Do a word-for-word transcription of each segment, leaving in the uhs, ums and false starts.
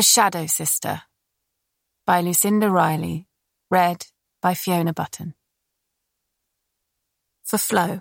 The Shadow Sister by Lucinda Riley, read by Fiona Button. For Flo.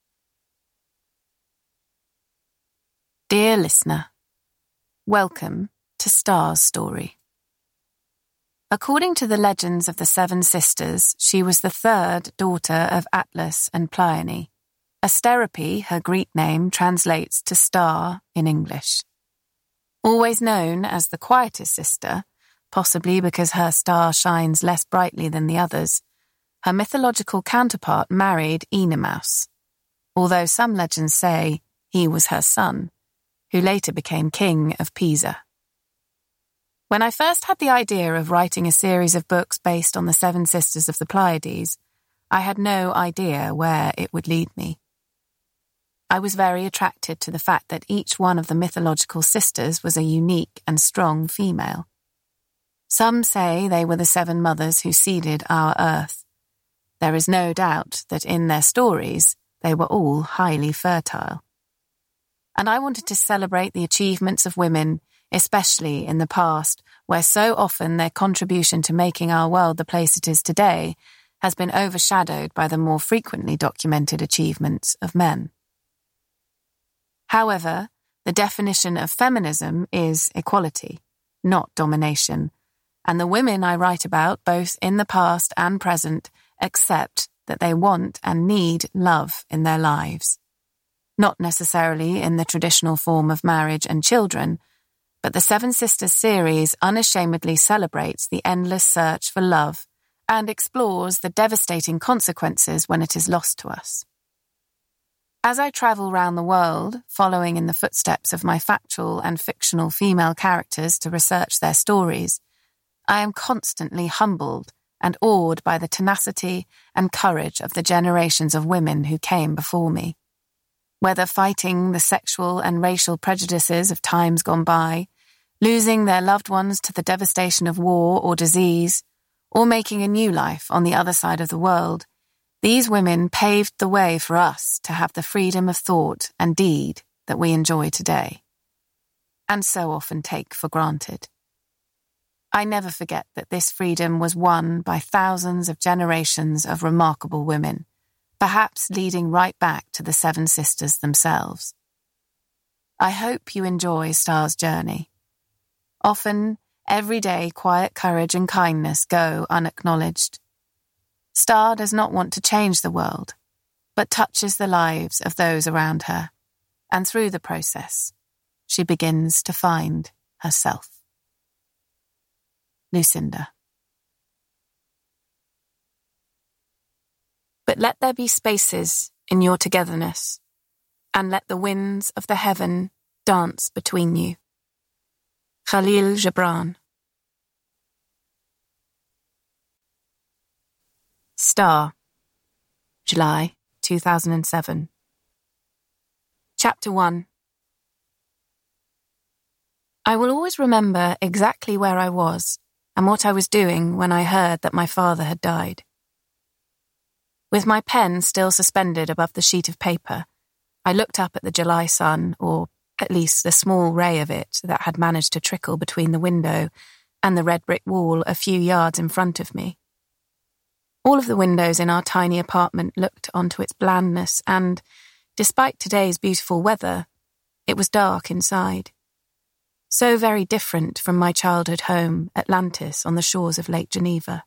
Dear listener, welcome to Star's story. According to the legends of the Seven Sisters, she was the third daughter of Atlas and Pleione. Asterope, her Greek name, translates to star in English. Always known as the quietest sister, possibly because her star shines less brightly than the others, her mythological counterpart married Oenomaus, although some legends say he was her son, who later became king of Pisa. When I first had the idea of writing a series of books based on the Seven Sisters of the Pleiades, I had no idea where it would lead me. I was very attracted to the fact that each one of the mythological sisters was a unique and strong female. Some say they were the seven mothers who seeded our earth. There is no doubt that in their stories, they were all highly fertile. And I wanted to celebrate the achievements of women, especially in the past, where so often their contribution to making our world the place it is today has been overshadowed by the more frequently documented achievements of men. However, the definition of feminism is equality, not domination, and the women I write about, both in the past and present, accept that they want and need love in their lives. Not necessarily in the traditional form of marriage and children, but the Seven Sisters series unashamedly celebrates the endless search for love and explores the devastating consequences when it is lost to us. As I travel round the world, following in the footsteps of my factual and fictional female characters to research their stories, I am constantly humbled and awed by the tenacity and courage of the generations of women who came before me. Whether fighting the sexual and racial prejudices of times gone by, losing their loved ones to the devastation of war or disease, or making a new life on the other side of the world, these women paved the way for us to have the freedom of thought and deed that we enjoy today, and so often take for granted. I never forget that this freedom was won by thousands of generations of remarkable women, perhaps leading right back to the Seven Sisters themselves. I hope you enjoy Star's journey. Often, everyday quiet courage and kindness go unacknowledged. Star does not want to change the world, but touches the lives of those around her, and through the process, she begins to find herself. Lucinda. But let there be spaces in your togetherness, and let the winds of the heaven dance between you. Khalil Gibran. Star, July two thousand seven. Chapter one. I will always remember exactly where I was and what I was doing when I heard that my father had died. With my pen still suspended above the sheet of paper, I looked up at the July sun, or at least the small ray of it that had managed to trickle between the window and the red brick wall a few yards in front of me. All of the windows in our tiny apartment looked onto its blandness and, despite today's beautiful weather, it was dark inside. So very different from my childhood home, Atlantis, on the shores of Lake Geneva.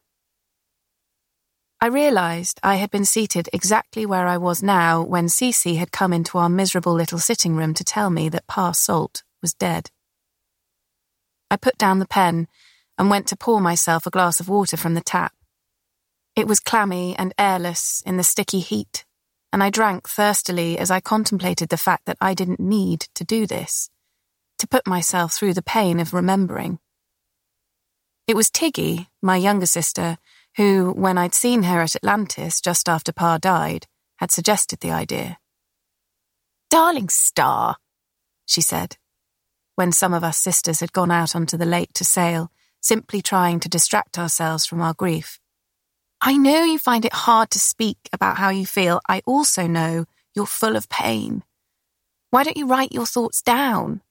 I realised I had been seated exactly where I was now when Cece had come into our miserable little sitting room to tell me that Pa Salt was dead. I put down the pen and went to pour myself a glass of water from the tap. It was clammy and airless in the sticky heat, and I drank thirstily as I contemplated the fact that I didn't need to do this, to put myself through the pain of remembering. It was Tiggy, my younger sister, who, when I'd seen her at Atlantis just after Pa died, had suggested the idea. "Darling Star," she said, when some of us sisters had gone out onto the lake to sail, simply trying to distract ourselves from our grief. "I know you find it hard to speak about how you feel. I also know you're full of pain. Why don't you write your thoughts down?